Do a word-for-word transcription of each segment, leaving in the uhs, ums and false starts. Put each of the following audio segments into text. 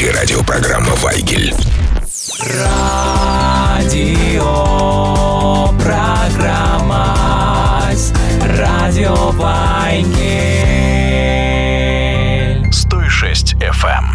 эфире радиопрограмма «Вайгель». Радио программа Радио Вайгель. сто шесть эф эм.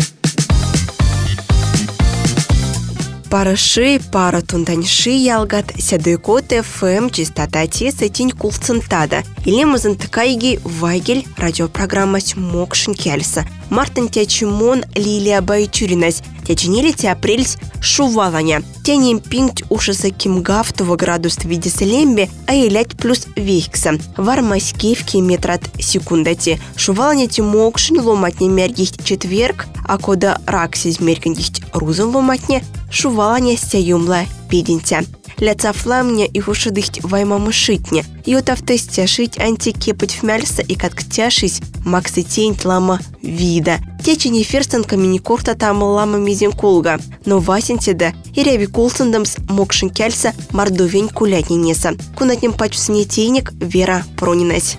Параши, пара тунданьши ялгат, сядуйкот эф эм, частота те сетинь кулцентада. Или мазантыкайги Вайгель, радиопрограмма Мокшин Кельса. Мартин Тячимон Лилия Байчуринась. Тячинили те апрельс шуваланя. Тянем пинgt ушаса кимгафтова градус в виде селембе, а елять плюс вейкса. Вармаськевки метрат секундати. Шуваланя те Мокшин ломатне мергихт четверг, а кода раксиз мергихт рузен ломатне, шуваланя стяюмла пединтя. Ляцафла мне их ушидыхть ваймамы шитне. И от автестя шить антикепать в мяльса и катктяшись максы тень лама вида. Течени ферстенками не корта там лама мизинкулга. Но васентеда и ряви кулсендамс мокшин кяльса мордовень кулятни неса. Кунатнем пач снетейник Вера Пронинась.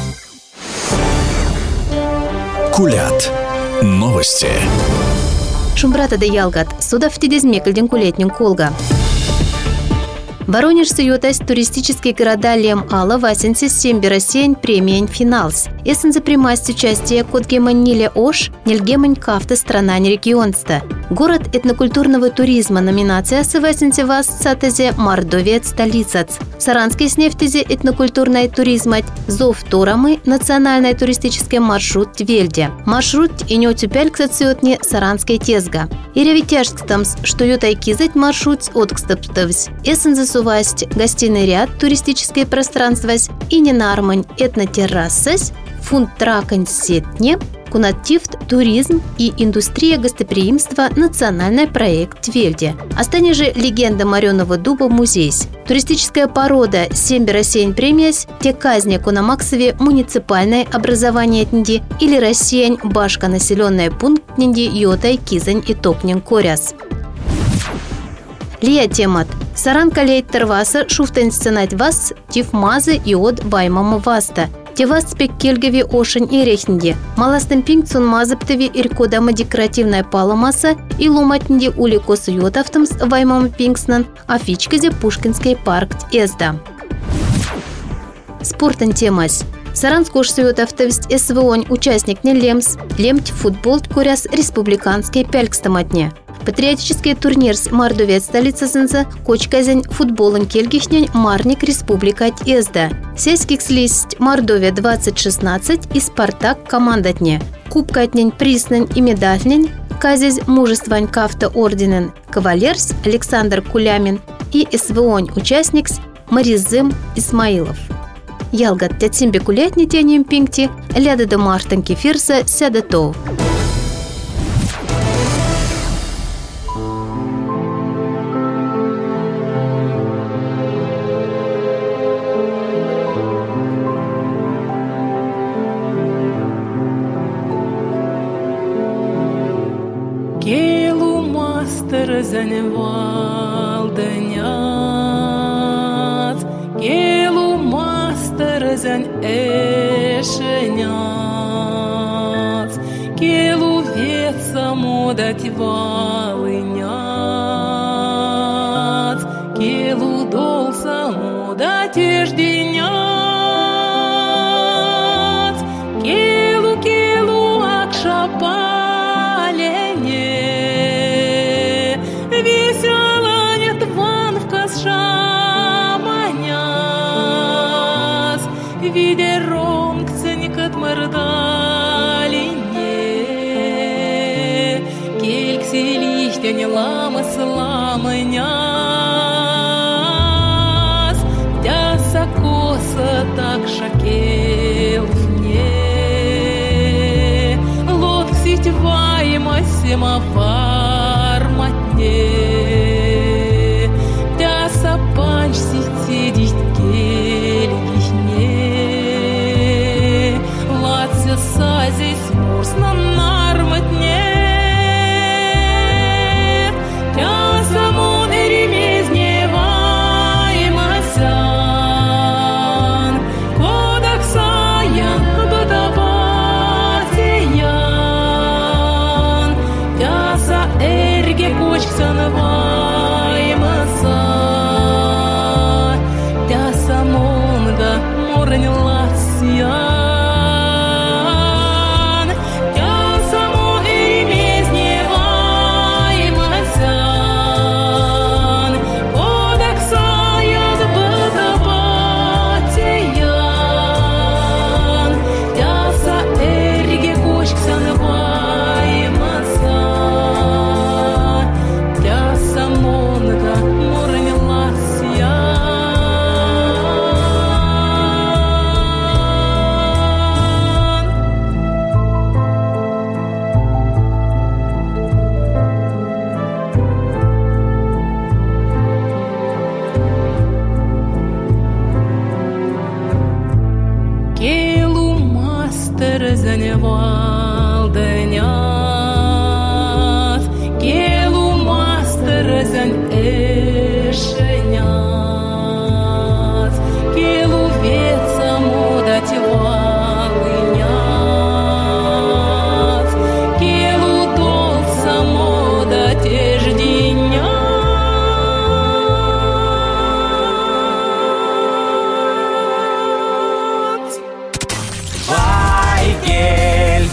Кулят. Новости. Шумбрата да ялгат. Суда в тидезмекальден кулетнин колга. Воронеж суетась туристические города Лем Алла Васенси Семберасень премиень финалс. Эссензе примасть участие код геманиле Ош, нельгемань кафта страна не регионста. Город этнокультурного туризма номинация с Васенси Вас Цатезе Мордовец столицац. Саранский снефтезе этнокультурной туризмать Зов Торамы национальный туристический маршрут Твельде. Маршрут и не утюпяль ксациотне Саранской тезга. И ревитяжкстамс, что ютай кизать маршрут от кстапстовсь. Эссензе сувасть гостиный ряд, туристическое пространство и ненармань этнотеррасась, фунт тракань сетне, кунативт, туризм и индустрия гостеприимства национальный проект Твельде. Остане же легенда Мореного дуба музейс. Туристическая порода Семберасень премиясь, те казни Кунамаксове муниципальное образование тнди или Россиянь башка населенная пункт тнди йотай кизань и токнин коряс. Лия темат. Саран калейт терваса шуфтен сценать вас тифмазы и от ваймама васта. Тевас спек кельгеви ошень и рехнди. Маластен пинг цун мазыптеви иркодама декоративная паламаса и ломатнди уликос йотавтамс ваймама пингснан, а фичказе Пушкинский парк эзда. Спортен темась. Саранскош суетавтовсть СВОНь участник не лемс, лемть футбол куряс республиканский пялькстаматне. Патриотический турнир с Мордовец столица Зенза, кочказень футболен кельгихнень Марник республика Эзда. Сельских слисть Мордовия двадцать шестнадцать и Спартак командатне. Кубкатнень приснень и медальнень, казезь мужествань кафта орденен кавалерс Александр Кулямин и СВОНь участникс Маризым Исмаилов. Ялгат тятсимбе кулятни тянем пинкти, ляда до мартанки фирса сядатов. Заневалденят, келу мастер зан эшенят, келу ветса модать валынят, келу долса модать ежденят, келу келу акшапа. Видером кценикат мордалине, келькси лихтяне ламы сламыняс, тяса коса так шакел вне, лодк сетеваема семафар матне, тяса панч сетедить сазись мурс на нарматне, тя самон эремезне ваймасан, кодак саян бадабатиян, тя мастер заневалденят, келу мастер зан эшенят, келу веца мудать валынят, келу долг самодать ежденят. Вайгель.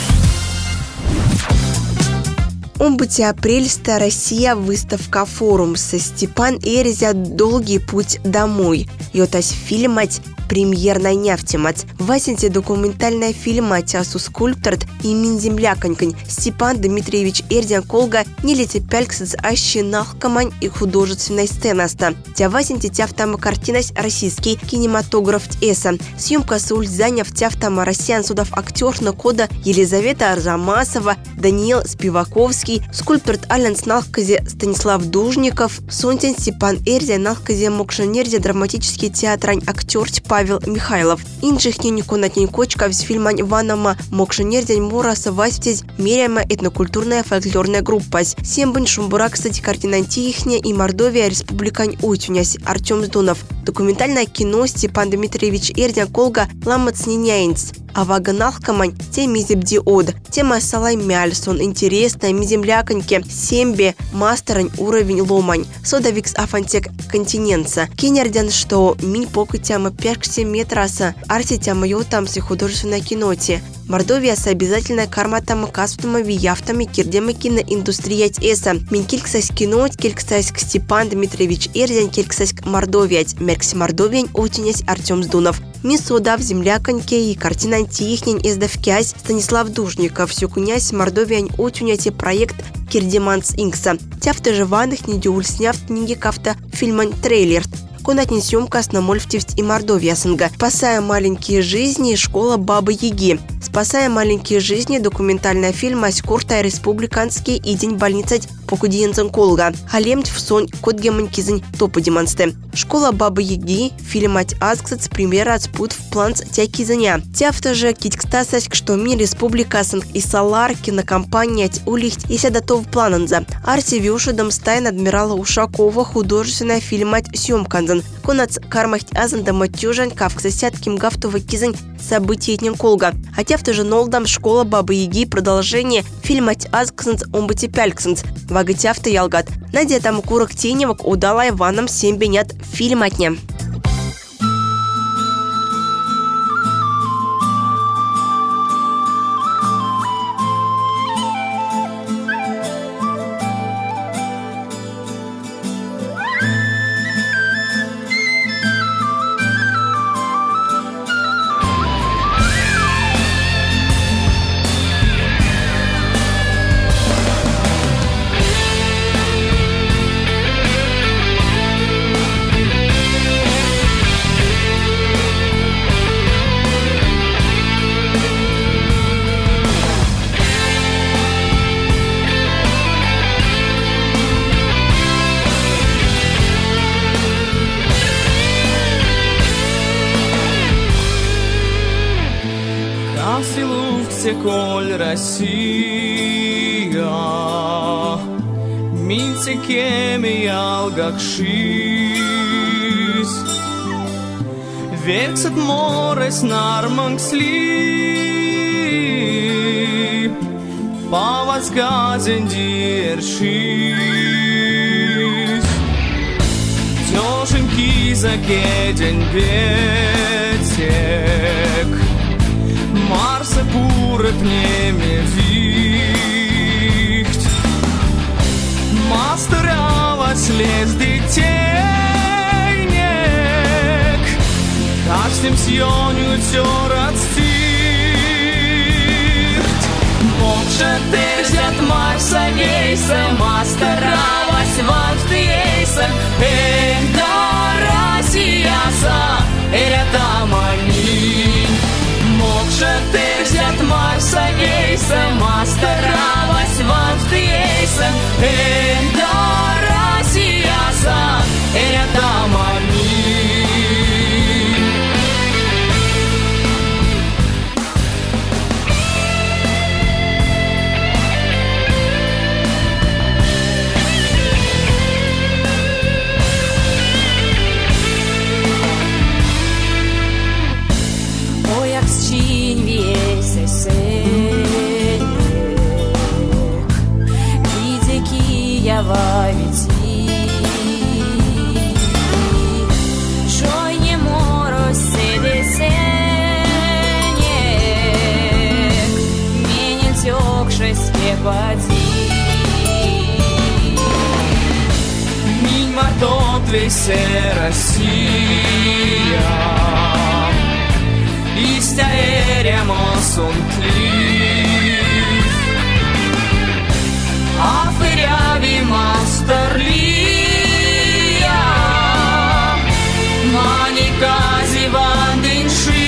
Умбути апрельста Россия выставка форум со Степан Эрзя «Долгий путь домой». Йотась фильмать премьерная нефтемать. Васенте документальная фильмать асу скульпторт и минземляконькань Степан Дмитриевич Эрзя Колга не лете пяльксыз ащи нахкамань и художественной сценаста. Тя Васенте тяфтама картинась российский кинематограф эса. Съемка суль заняв тяфтама россиян судов актер на кода Елизавета Арзамасова, Даниил Спиваковский, скульпторт Аленс нахказе Станислав Дужников, Сонтин Степан Эрзя нахказе Мокшенерзе драматический театрань актер Павел Михайлов. Инжихненько на тенькочка в фильмань Ванама Мокшенерзень Мураса Вастез меряема этнокультурная фольклорная группа. Сембын Шумбура, кстати, картинантихня и Мордовия республикань Утюнясь Артем Сдунов. Документальное кино Степан Дмитриевич Эрзя Колга Ламац Ниняинц. А ваганалкамань те мизебди од. Тема Салай Мяльсон интересная миземляконьке сембе мастерань уровень ломань. Содавикс афантек континенца. Кинердян что минь покытяма пешксе метраса. Арситяма йотамси художественной киноте. Мордовия с обязательной карматама каспутама вияфтами кирдема киноиндустриять эса. Минь кильксась кино, кильксась к Степан Дмитриевич Эрзян, кильксась к Мордовиять. Меркси Мордовиянь утюнясь Артем Сдунов. Мисода в земляконьке и картина антихнень издавкясь Станислав Дужников. Всю кунясь Мордовиянь утюняте проект Кирдеманс Инкса. Тяфта живаных недюль сняв книги кафта фильмань трейлер. Конатни съемка с Намольфтевсть и Мордовия СНГ. Спасая маленькие жизни, школа Бабы Яги. Спасая маленькие жизни, документальный фильм Аськурта республиканский и день больницы Покудиенцен Колга. Халемть в сон Котгеманькизень топы демонсте. Школа Бабы Яги, фильм от Асксац, премьера от спут в планц тякизаня. Тяфта же китькстасась, что ми республика Санк и Салар, кинокомпания улихть и седатов плананза. Арси Вюшедом стайн адмирала Ушакова, художественная фильмать съемканзан. Конац кармахть азанда матюжань кавксасятким гафтова кизань события этнен Колга. А тяфта же нолдам школа Бабы Яги продолжение фильмать Асксанц омбати пяльксанц. Вагатяфта ялгат. Надя там курок теневок удала Иваном семь бенят фильматня. Коль Россия, минце кеми алгакшис, вексет морес нармангсли, павазгазен диршис, тёшеньки закеден бетек. Марса пурет неме вихт, мастерава слез детейнек, каждым съёню тёрат стихт. Мокша терзят Марса нейса, мастерава свант ейса, эх да Россияса, эрята мани. Мокша терзят Марса нейса, мастерава свант ейса, эх да Россияса, эрята мани. чин весь сенек, видеки я вавити, жой не мороз седесенек, менен тёкший снег води. Минь мартот весь Россия, Истя эрemos und lief, Афыряви мастерлия, Манikazi vandin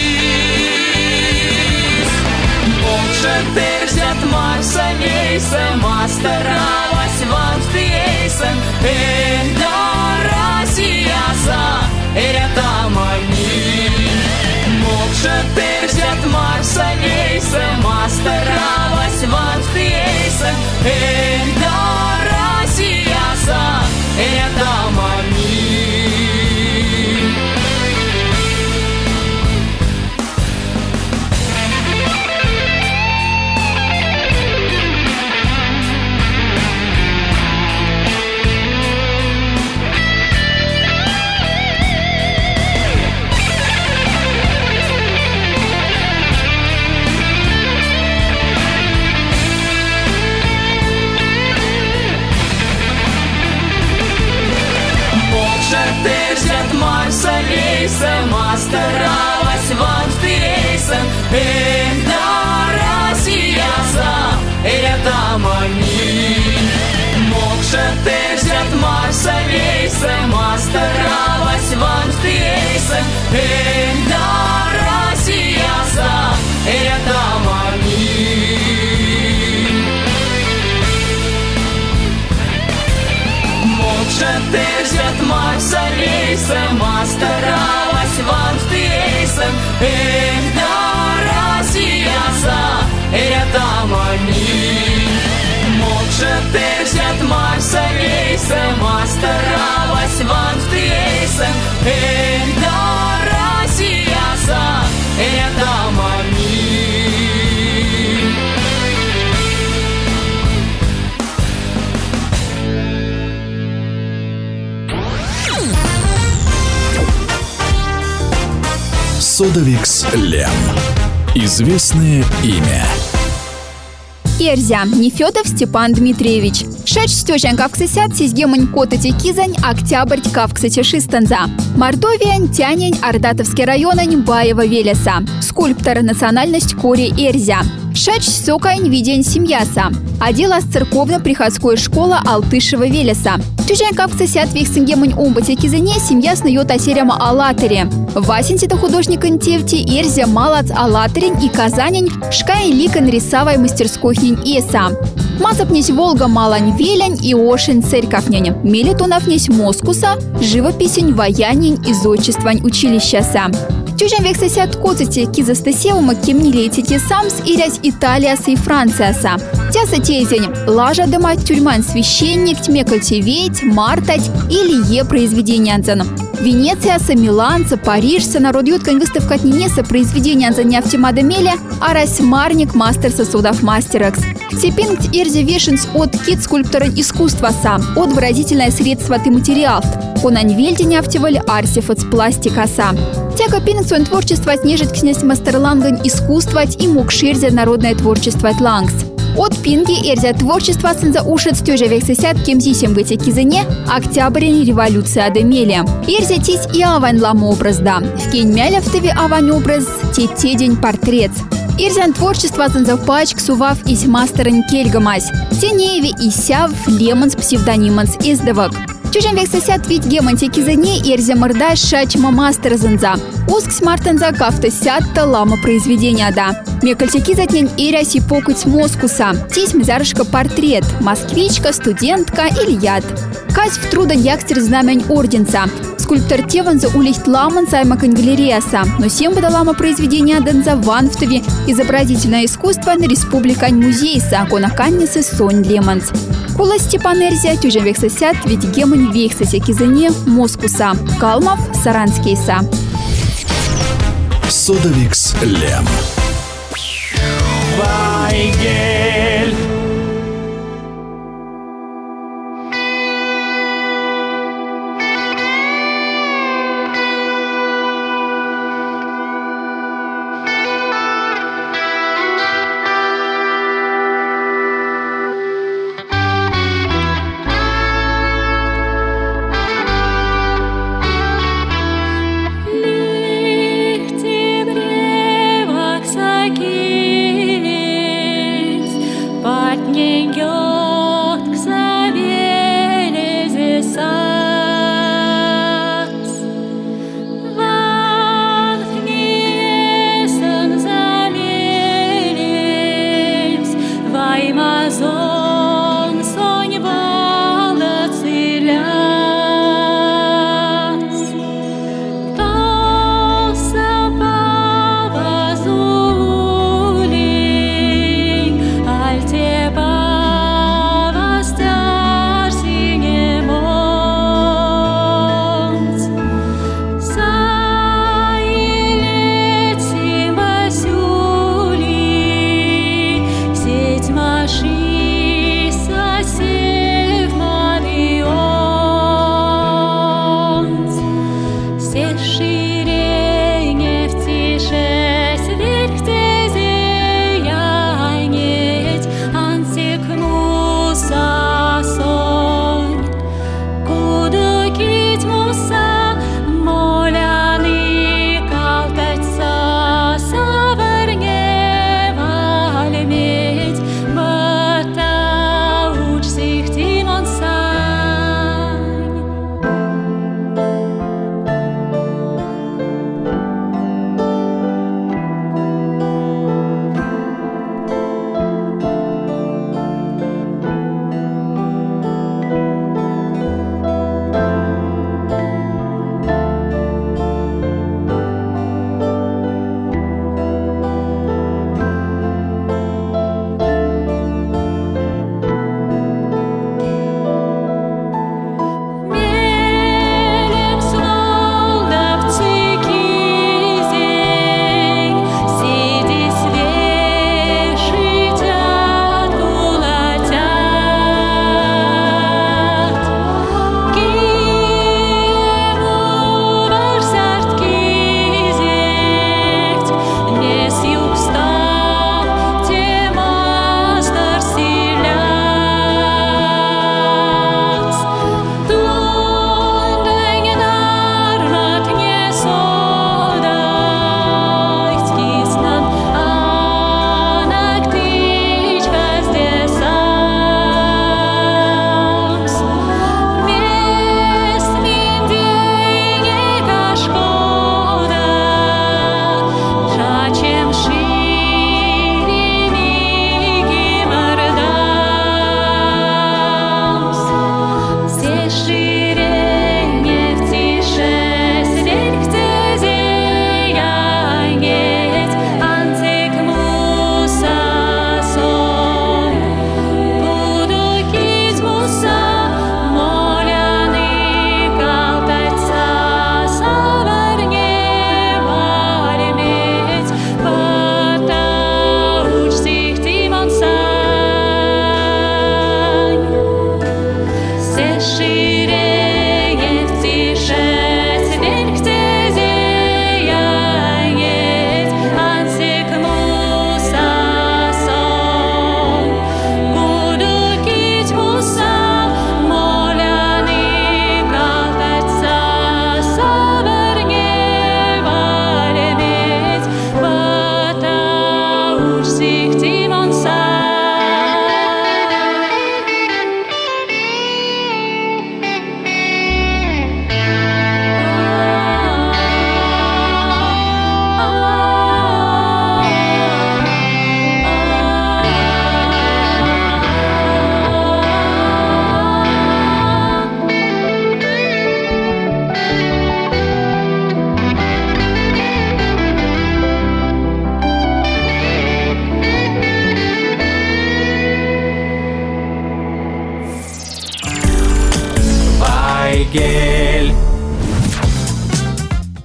шиз. Боже, терзят Марса вейсен, Мастералась вам в тейсен, Эльда Россияса, Эрята мани. Боже, терзят Марса вейсен, Мастералась вам в тейсен, Эльда Россияса, Эрята мани. Терзят Марса вейсен, Мастералась вам в тейсен, Эльда Россияса, Эрята мани. Мокше терзят Марса вейсен, Мастералась вам в тейсен, Эльда Россияса, Эрята мани. Мокше терзят Марса вейсен, Мастералась вам в тейсен, Эльда Россияса, Эрята мани. Мокше терзят Марса вейсен, Мастералась вам в тейсен, Эльда Россияса, Эрята мани. Содовикс Лем. Известное имя. Эрзя Нефёдов Степан Дмитриевич. Шеч стёжен кавксесят сизгемань котати кизань октябрь кавксете шистанза. Мордовия Тянень Ардатовский район Баева Велеса. Скульптор, национальность Кори Эрзя. Шеч сокань видень семьяса. Оделась церковно-приходской школа Алтышева Велеса. Тюжен кавксесят вихсенгемань умбате кизане семья снует осеряма Алатыре. Васенсита художник Интевти Эрзя Малац Алатырин и Казанень шкай ликан рисовой мастерской хнень Эса. Мазапнесь Волга Малань Велень и Ошин церковнень. Мелитонавнесь Москуса, живописень Ваянень и зодчествань училищаса. Тюжен вексесят коцете кизастасевума кемнилетите самс ирясь Италияса и Францияса. Тяса тезень лажа дыма тюрьман священник тмекальте ведь, мартать или е произведение анзаном. Венецияса, Миланца, Парижса народ юткань выставка отненеса произведения анзаня в Тимадемеле, а рась марник мастер сосудов мастерекс. Сепинг ирзи вешенс от кит скульптора искусства сам, от выразительное средство ты материал. Конань вельденя автиваль арсифац пластикаса. Тяга пинг свое творчество снежит князь мастерлангань искусствовать и мог ширзе народное творчество от лангс. От пинги эрзя творчество сенза ушет стёжа вексесят кемзисем выте кизыне октябрень революция адемеле. Эрзя тись и авань лам образ да. В кень мялявтове авань образ те те день портрет. Ирзян творчество сенза пачк сував ись мастерен кельгамась. Тенееви и сяв лемонс псевдониманс издавак. Чужен вексесят вид геманти кизыне эрзя мордай шачма мастер зенза. Уск смартенза кафта сятта лама произведения да. Мекальтики затнень иряси покыть москуса. Тись мзарышка портрет. Москвичка, студентка или яд. Кась в труда якстер знамень орденца. Скульптор Теванза улихт ламан саймакань галереяса. Но сем лама произведения денза ванфтови изобразительное искусство на республикань музейса. Конаканнисы сонь леманс. Кула Степан Эрзя тюжен вексесят ведь гемань вексесе кизыне москуса. Калмов Саранскейса. Содовикс Лем. Вайгель.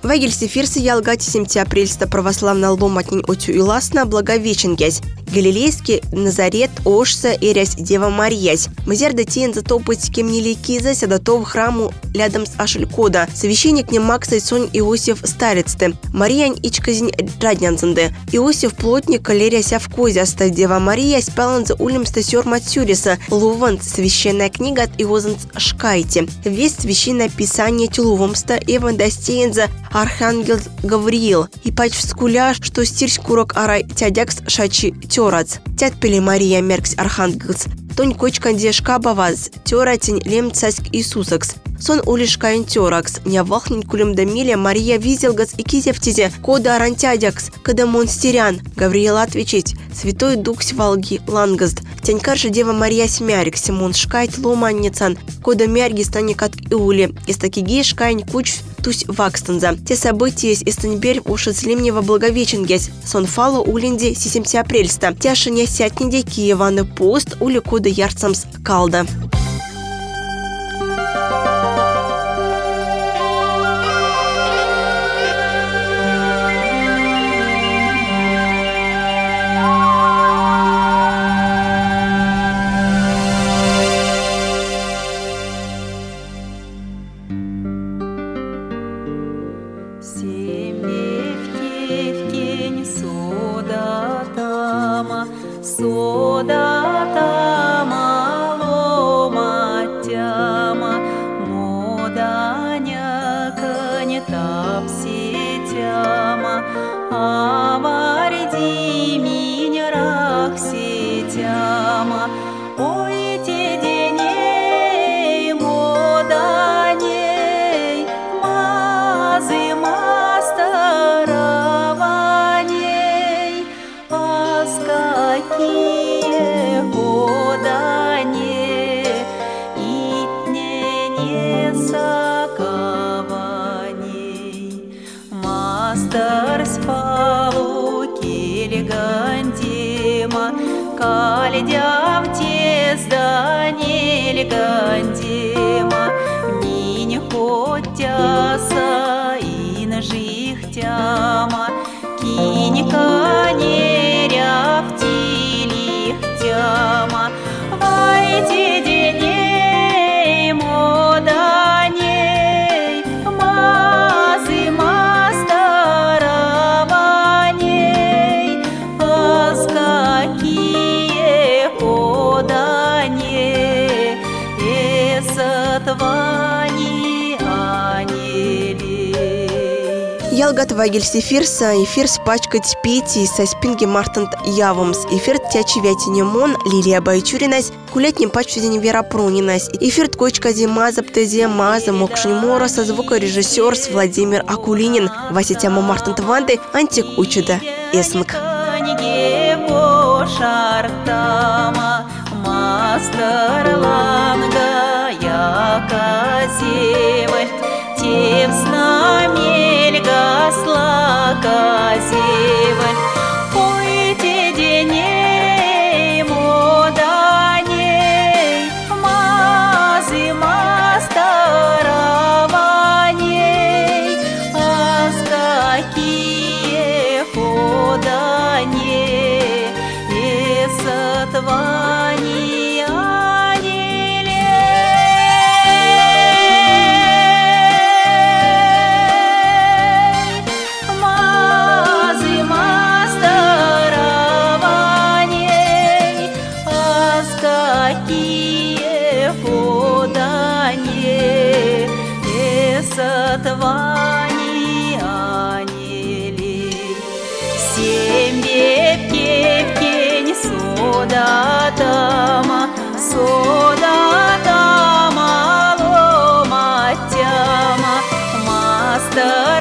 Вагель сефирсы ялгати семти апрельста православна ломатнин отю и ласна благовещенгясь. Галилейский Назарет Ошса Эрясь Дева Мариясь. Мазерда тиен затопать кемнили киза седатов храму рядом с Ашелькода. Священник не Макса и Сонь Иосиф Старецты. Мариян ичказин раднянзанды. Иосиф плотник калеряся в козе оставь Дева Мария спалан за улем стасер Матсюриса. Лувант священная книга от Иозанц Шкайте. Весь священное писание тюлувомста Эван достеенза Архангел Гавриил. И пач вскуля, что стирсь курок арай тядякс шачи тёрац. Тят пели Мария меркс Архангелс. Тонь кочкан дешка баваз. Тёратень лем цаськ Иисусакс. Сон улишкаин тёракс. Не вахнин кулем дамиле Мария визелгац и кизевтизе. Кода арантядякс. Когда монстерян. Гавриил отвечить. Святой Дух свалги лангазд. Тянькарша Дева Мария смярик. Симон шкайт ломанницан. Кода мярги станик от иули. Истакиги шкайн куч тусь вакстанза. Те события из Истанберь уши слимнева благовеченгесь. Сон фало улинди сисемти апрельста. Тяшиня сятниде Киеваны пост ули кода ярцамс калда. Каледям тезда не легандема, Мине хотяса и нажихтяма, Кинека не ряхтилихтяма, Вайте деней моданей, Мазы мастараваней, Аскаки Ялгат Вагель сефирса, эфир спачкать пети со спинги Мартант Явумс, эфир тячи вятинемон, Лилия Байчуринась, кулятнем пачвизень Вера Прунинась, эфир ткочка зима заптезе маза мокшнемора со звукорежиссер с Владимир Акулинин, Вася тяма Мартант Ванды, Антик Учуда Эснг. Мастерланга яказевальт, тем с нами льгасла казевальт. Пойте деней моданей, мазы мастараваней, а с какие ходаней и сотвани анилей, мазы мастараваней, а с какие ходаней и сотвани анилей. Семь вепки в тень содатама, содатама ломатяма, мастер